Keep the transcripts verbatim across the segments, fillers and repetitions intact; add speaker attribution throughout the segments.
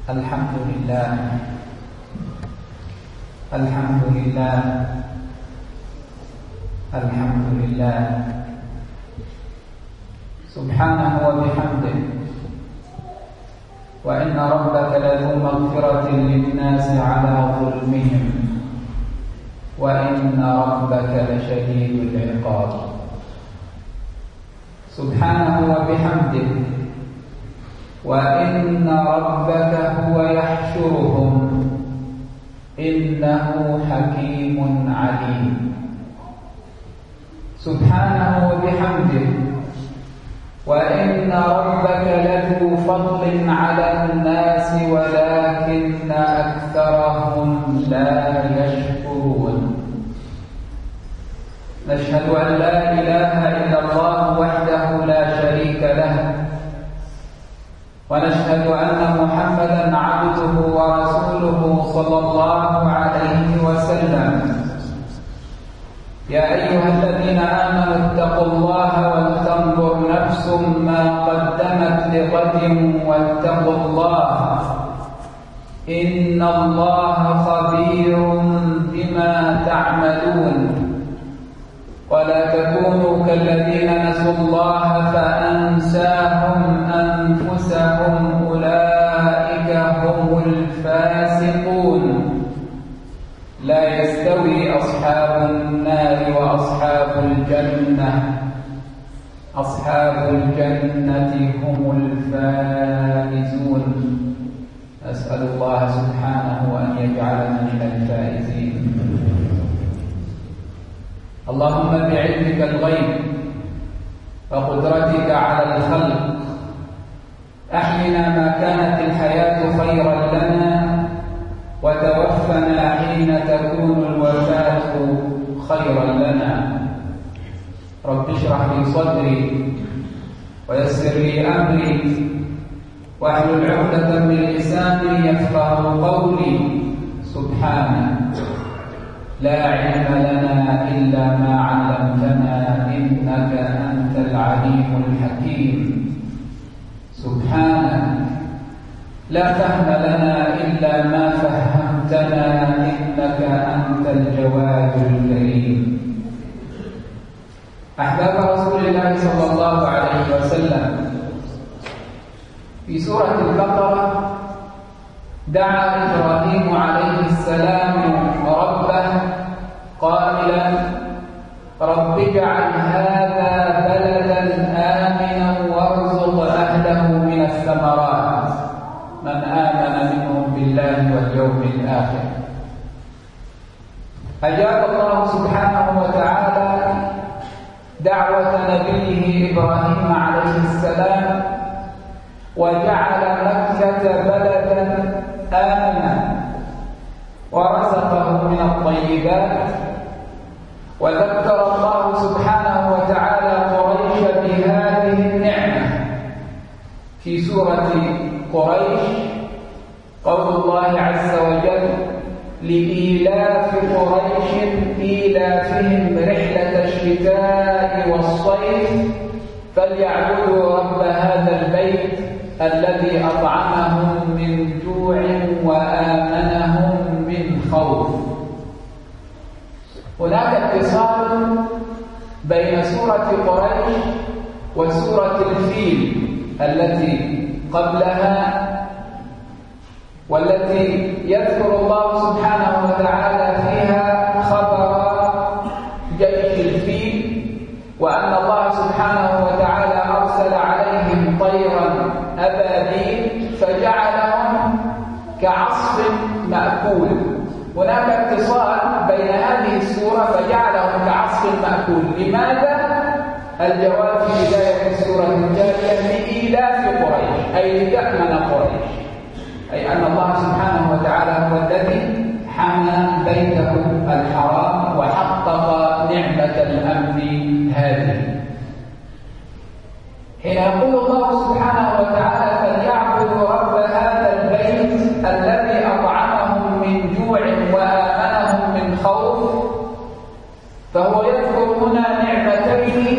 Speaker 1: الحمد لله الحمد لله الحمد لله سبحانه وبحمده. وإن ربك لذو مغفرة للناس على ظلمهم وإن ربك لشديد العقاب. سبحانه وبحمده. وإن ربك هو يحشرهم إنه حكيم عليم. سبحانه وبحمده. وإن ربك لذو فضل على الناس ولكن أكثرهم لا يشكرون. نشهد أن لا إله إلا الله وحده لا شريك له، ونشهد أن محمدًا عبده ورسوله صلى الله عليه وسلم. يا أيها الذين آمنوا اتقوا الله ولتنظر نفس ما قدمت لغد واتقوا الله إن الله خبير بما تعملون. ولا تكونوا كالذين نسوا الله فأنساهم أنفسهم أولئك هم الفاسقون. لا يستوي أصحاب النار وأصحاب الجنة أصحاب الجنة هم الفائزون. أسأل الله سبحانه أن يجعلنا من الفائزين. اللهم بعلمك الغيب وقدرتك على الخلق أحينا ما كانت الحياة خيرا لنا وتوفنا حين تكون الوفاة خيرا لنا. رب اشرح لي صدري ويسر لي أمري واحلل عقدة من لساني يفقه قولي. سبحانك لا علم لنا إلا ما علمتنا إنك أنت العليم الحكيم. سبحانك لا فهم لنا إلا ما فهمتنا إنك أنت الجواد الكريم. أحباب رسول الله صلى الله عليه وسلم، في سورة البقرة دعا إبراهيم عليه السلام ربه قائلا رب اجعل هذا بلدا آمنا وارزق أهله من الثمرات من آمن منهم بالله واليوم الآخر. أجاب الله سبحانه وتعالى دعوة نبيه إبراهيم عليه السلام وجعل مكة بلدا آمنا ورزقه من الطيبات. وذكر الله سبحانه وتعالى قريش بهذه النعمة في سورة قريش. قول الله عز وجل لإيلاف قريش إيلافهم رحلة الشتاء والصيف فليعبدوا رب هذا البيت الذي أطعمهم من جوع وآمنهم من خوف. هناك اتصال بين سورة قريش وسورة الفيل التي قبلها، والتي يذكر الله سبحانه وتعالى فيها خبر جيش الفيل، وأن الله سبحانه وتعالى أرسل عليهم طيرا أبابيل فجعلهم كعصف مأكول. هناك اتصال بين هذه السورة فجعلهم كعصف مأكول. لماذا؟ الجواب في بداية السورة التالية لإيلاف قريش أي لتأمن قريش، أي أن الله سبحانه وتعالى هو الذي حمى بيته الحرام وحقق نعمة الأمن هذه. حين يقول الله سبحانه وتعالى فليعبدوا رب هذا البيت الذي أطعمهم من جوع وآمنهم من خوف، فهو يذكر هنا نعمتين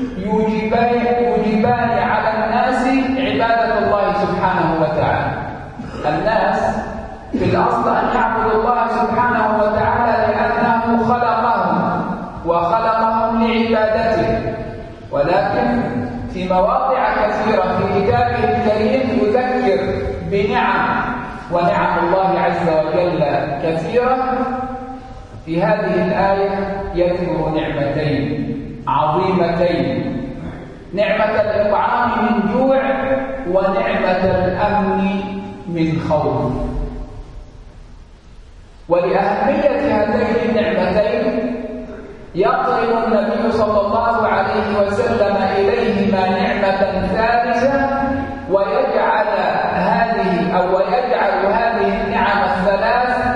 Speaker 1: يوجبان يوجبان على الناس عبادة الله سبحانه وتعالى. الناس في الأصل أن يعبدوا الله سبحانه وتعالى لأنه خلقهم وخلقهم لعبادته، ولكن في مواضع كثيرة في كتابه الكريم يذكر بنعم، ونعم الله عز وجل كثيرة. في هذه الآية يذكر نعمتين عظيمتين: نعمة الإطعام من جوع، ونعمة الأمن من خوف. ولأهمية هاتين النعمتين يقرب النبي صلى الله عليه وسلم إليهما نعمة ثالثة، ويجعل هذه أو ويجعل هذه النعم الثلاث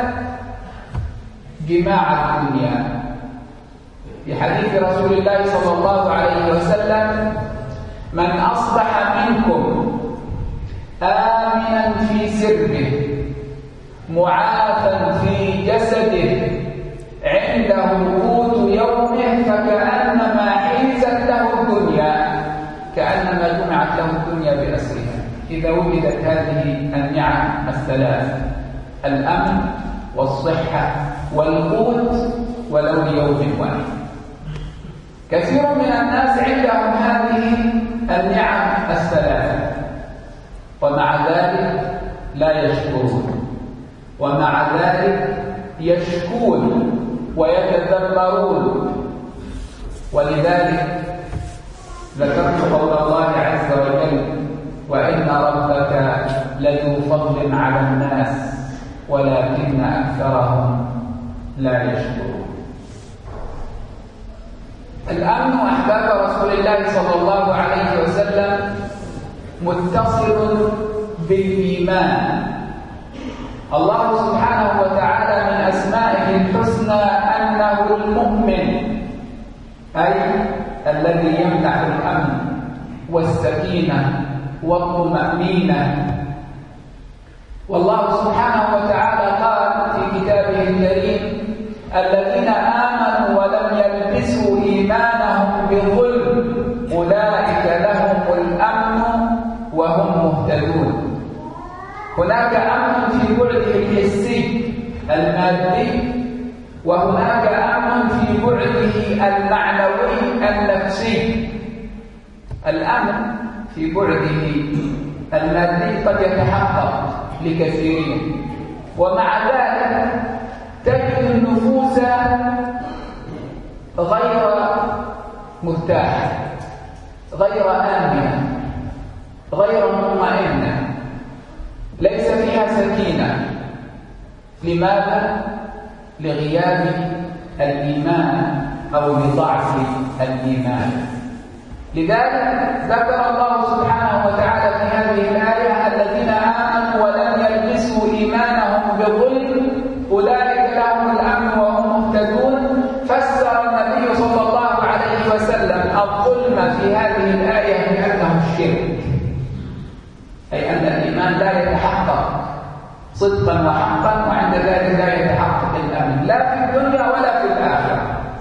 Speaker 1: جماع الدنيا. في حديث رسول الله صلى الله عليه وسلم: من أصبح منكم آمنا في سربه معافا في جسده عنده قوت يومه فكأنما حيزت له الدنيا، كأنما جمعت له الدنيا بأسرها. إذا وجدت هذه النعم الثلاث: الأمن والصحة والقوت، ولو ليوم واحد. كثير من الناس عندهم هذه النعم الثلاثة، ومع ذلك لا يشكرون، ومع ذلك يشكون ويتذمرون. ولذلك ذكرت قول الله عز وجل: وإن ربك لذو فضل على الناس ولكن أكثرهم لا يشكرون. الأمن أحباب رسول الله صلى الله عليه وسلم متصل بالإيمان. الله سبحانه وتعالى من أسمائه الحسنى أنه المؤمن، أي الذي يمنح الأمن والسكينة والطمأنينة. والله سبحانه وتعالى قال في كتابه الكريم: الذين آمنوا ولم يلبسوا إيمانهم بظلم أولئك لهم الأمن وهم مهتدون. هناك أمن في بعده الحسي المادي، وهناك أمن في بعده المعنوي النفسي. الأمن في بعده المادي قد يتحقق لكثيرين، ومع ذلك تجد النفوس غير مرتاحة، غير آمنة، غير مطمئنة، ليس فيها سكينة. لماذا؟ لغياب الإيمان أو لضعف الإيمان. لذلك ذكر الله سبحانه وتعالى في هذه الآية: الذين آمنوا ولم يلبسوا إيمانهم بظلم أولئك لهم الأمن وهم مهتدون. فسر النبي صلى الله عليه وسلم الظلم في هذه الآية بأنه الشرك، أي أن الإيمان لا يتحقق صدقا وحقا، وعند ذلك لا يتحقق الأمن لا في الدنيا ولا في الآخرة.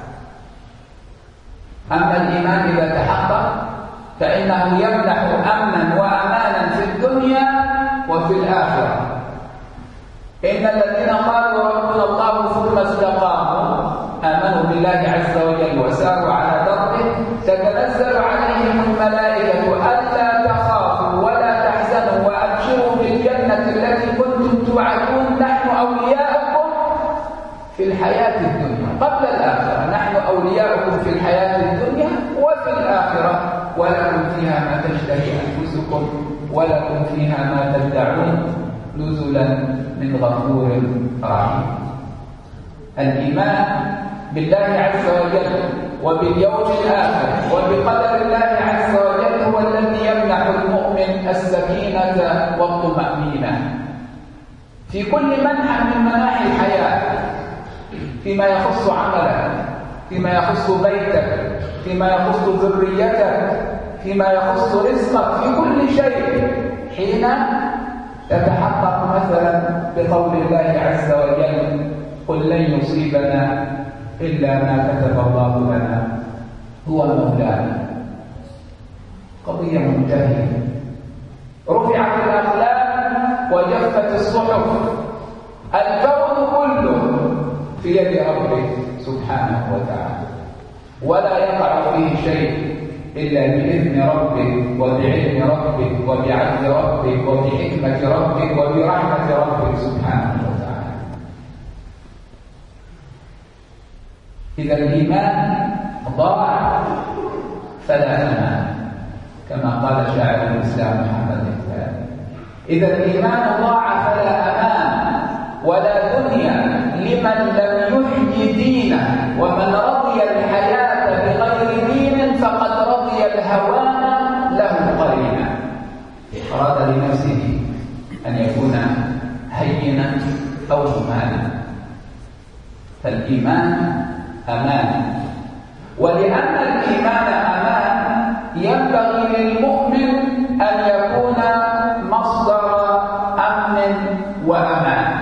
Speaker 1: أما الإيمان إذا تحقق فإنه يمنح أمنا وأمانا في الدنيا وفي الآخرة. إن الذين قالوا ربنا الله ثم استقاموا آمنوا بالله عز وجل وساروا على دربه تتنزل عليهم الملائكة ألا تخافوا ولا تحزنوا وأبشروا بالجنة التي كنتم توعدون نحن أولياؤكم في الحياة الدنيا قبل الآخرة. نحن أولياؤكم في الحياة الدنيا وفي الآخرة، ولكم فيها ما تشتهي أنفسكم ولكم فيها ما تدعون نزلا من غفور رحيم. الإيمان بالله عز وجل وباليوم الآخر وبقدر الله عز وجل هو الذي يمنح المؤمن السكينة والطمأنينة في كل منحى من مناحي الحياة، فيما يخص عملك، فيما يخص بيتك، فيما يخص ذريتك، فيما يخص رزقك، في كل شيء، حين تتحقق مثلا بقول الله عز وجل: قل لن يصيبنا إلا ما كتب الله لنا هو مولانا. قضية منتهية، رفعت الأقلام وجفت الصحف. الكون كله في يد ربه سبحانه وتعالى، ولا يقع فيه شيء إلا بإذن ربك وبعلم ربك وبعدل ربك وبحكمة ربك وبرحمة ربك سبحانه وتعالى. إذا الإيمان ضاع فلا أمان، كما قال شاعر الإسلام محمد الثاني. إذا الإيمان ضاع فلا أمان ولا دنيا لمن لم يحيي دينه، ومن رضي الحياة بغير دين فقد رضي الهوان له قرينا. أراد لنفسه أن يكون هينا أو مهانا. فالإيمان أمان، ولأن الإيمان أمان ينبغي للمؤمن أن يكون مصدر أمن وأمان.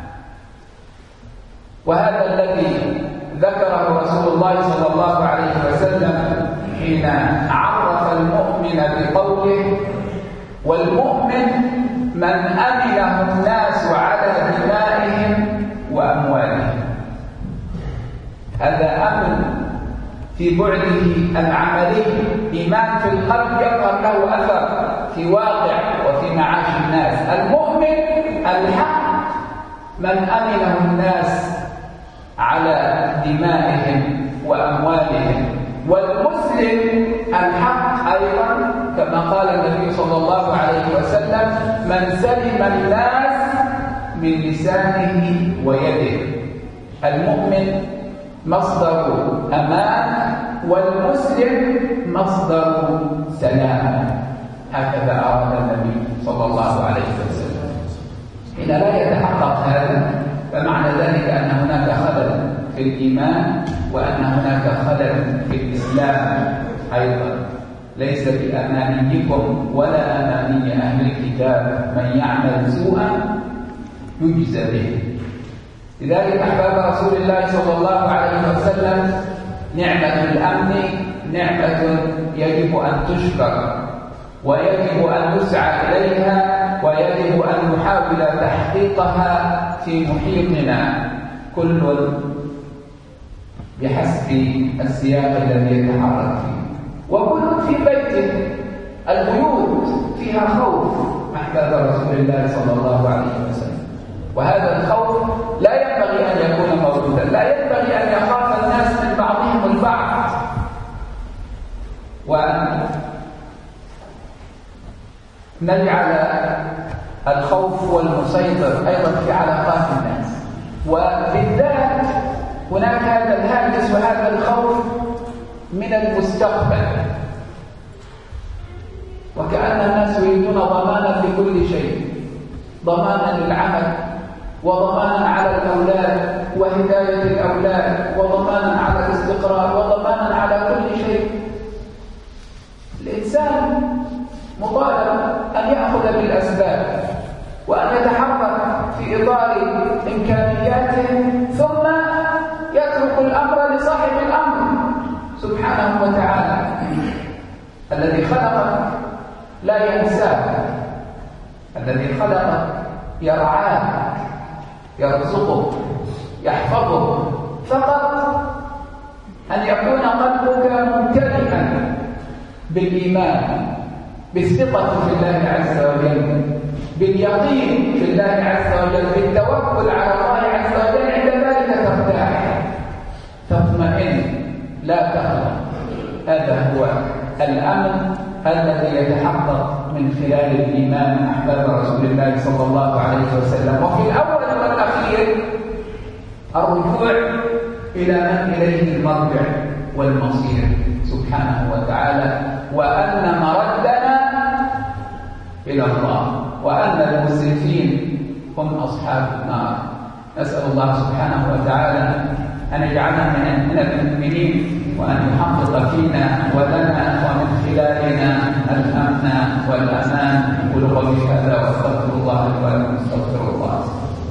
Speaker 1: وهذا الذي ذكره رسول الله صلى الله عليه وسلم حين عرف المؤمن بقوله: والمؤمن من أمنه الناس على دمائهم وأموالهم. هذا أمن في بعده العملي، إيمان في القلب يظهر له أثر في واقع وفي معاش الناس. المؤمن الحق من أمنه الناس على دمائهم وأموالهم، والمسلم الحق أيضا كما قال النبي صلى الله عليه وسلم: من سلم الناس من لسانه ويده. المؤمن مصدر أمان والمسلم مصدر سلام. هكذا أراد النبي صلى الله عليه وسلم. إذا لا يتحقق هذا فمعنى ذلك أن هناك خلل في الإيمان، وأن هناك خلل في الإسلام أيضا. ليس بأمانيكم ولا أماني أهل الكتاب، من يعمل سوءا يجزى به. لذلك أحباب رسول الله صلى الله عليه وسلم، نعمة الأمن نعمة يجب أن تشكر، ويجب أن نسعى إليها، ويجب أن نحاول تحقيقها في محيطنا، كل بحسب السياق الذي يتحرك فيه. وكل في بيته، البيوت فيها خوف أحباب رسول الله صلى الله عليه وسلم، وهذا الخوف لا ينبغي أن يكون موجودا. لا ينبغي أن يخاف الناس من بعضهم البعض، وأن نجعل الخوف والمسيطر أيضا في علاقات الناس. وبالذات هناك هذا الهاجس وهذا الخوف من المستقبل، وكأن الناس يريدون ضمانا لكل شيء، ضمانا للعمل، وضمانا على الأولاد وهداية الأولاد، وضمانا على الاستقرار، وضمانا على كل شيء. الإنسان مطالب أن يأخذ بالأسباب وأن يتحرك في إطار إمكانياته، ثم يترك الأمر لصاحب الأمر سبحانه وتعالى. الذي خلقك لا ينساك، الذي خلقك يرعاك، يرزقك، يحفظك، فقط أن يكون قلبك ممتلئا بالإيمان، بالثقة في الله عز وجل، باليقين في الله عز وجل، بالتوكل على الله عز وجل. عند ذلك ترتاح، تطمئن، لا تخلق. هذا هو الأمن الذي يتحقق من خلال الإيمان أحباب رسول الله صلى الله عليه وسلم. وفي الأول والأخير الرجوع إلى من إليه المرجع والمصير سبحانه وتعالى، وأن مردنا إلى الله، وأن المسرفين هم أصحاب النار. نسأل الله سبحانه وتعالى أن يجعلنا من المؤمنين، وأن يحقق فينا ولنا ومن خلالنا الأمن والأمان. أقول قولي هذا وأستغفر الله لي ولكم.